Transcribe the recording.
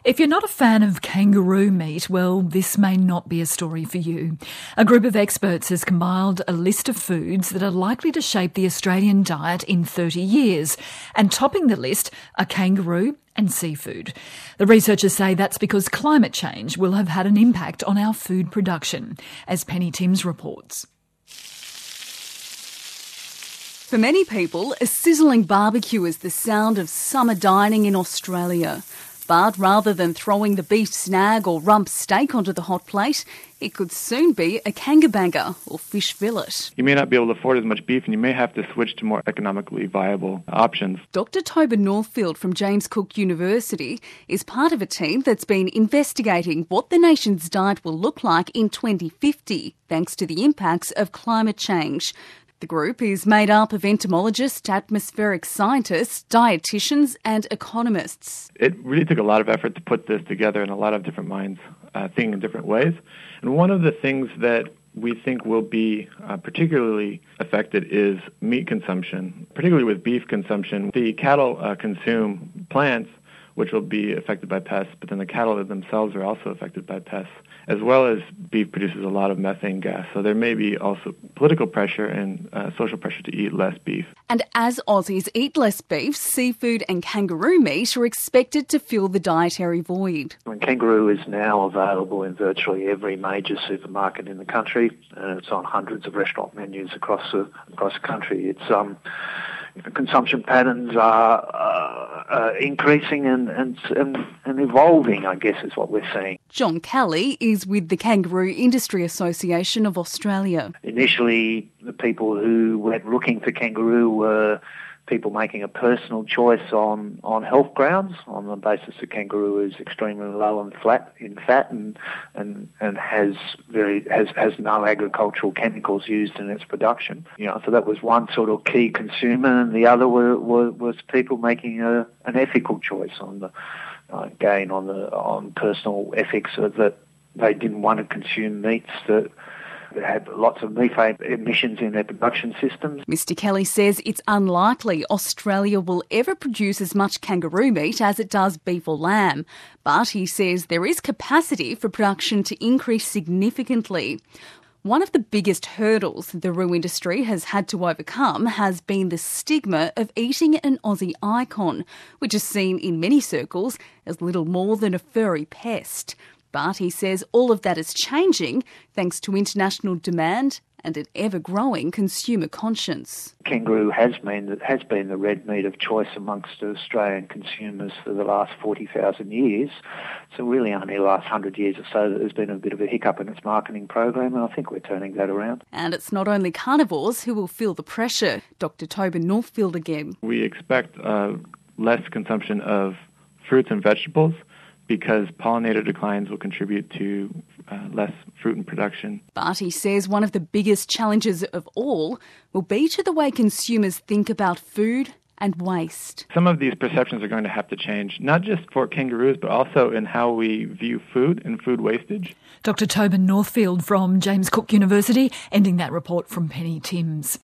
If you're not a fan of kangaroo meat, well, this may not be a story for you. A group of experts has compiled a list of foods that are likely to shape the Australian diet in 30 years. And topping the list are kangaroo and seafood. The researchers say that's because climate change will have had an impact on our food production, as Penny Timms reports. For many people, a sizzling barbecue is the sound of summer dining in Australia. But rather than throwing the beef snag or rump steak onto the hot plate, it could soon be a kangabanger or fish fillet. You may not be able to afford as much beef and you may have to switch to more economically viable options. Dr Toba Northfield from James Cook University is part of a team that's been investigating what the nation's diet will look like in 2050, thanks to the impacts of climate change. The group is made up of entomologists, atmospheric scientists, dietitians and economists. It really took a lot of effort to put this together and a lot of different minds thinking in different ways. And one of the things that we think will be particularly affected is meat consumption, particularly with beef consumption. The cattle consume plants, which will be affected by pests, but then the cattle themselves are also affected by pests, as well as beef produces a lot of methane gas. So there may be also political pressure and social pressure to eat less beef. And as Aussies eat less beef, seafood and kangaroo meat are expected to fill the dietary void. Kangaroo is now available in virtually every major supermarket in the country, and it's on hundreds of restaurant menus across the country. It's consumption patterns are increasing and evolving, I guess, is what we're seeing. John Kelly is with the Kangaroo Industry Association of Australia. Initially, the people who went looking for kangaroo were people making a personal choice on health grounds, on the basis that kangaroo is extremely low in fat and has no agricultural chemicals used in its production. So that was one sort of key consumer, and the other was people making an ethical choice on personal ethics, so that they didn't want to consume meats that had lots of methane emissions in their production systems. Mr Kelly says it's unlikely Australia will ever produce as much kangaroo meat as it does beef or lamb, but he says there is capacity for production to increase significantly. One of the biggest hurdles the roo industry has had to overcome has been the stigma of eating an Aussie icon, which is seen in many circles as little more than a furry pest. But he says all of that is changing thanks to international demand and an ever-growing consumer conscience. Kangaroo has been the red meat of choice amongst Australian consumers for the last 40,000 years. So really only the last 100 years or so that there's been a bit of a hiccup in its marketing program, and I think we're turning that around. And it's not only carnivores who will feel the pressure. Dr Toba Northfield again. We expect less consumption of fruits and vegetables, because pollinator declines will contribute to less fruit in production. But he says one of the biggest challenges of all will be to the way consumers think about food and waste. Some of these perceptions are going to have to change, not just for kangaroos, but also in how we view food and food wastage. Dr Toba Northfield from James Cook University, ending that report from Penny Timms.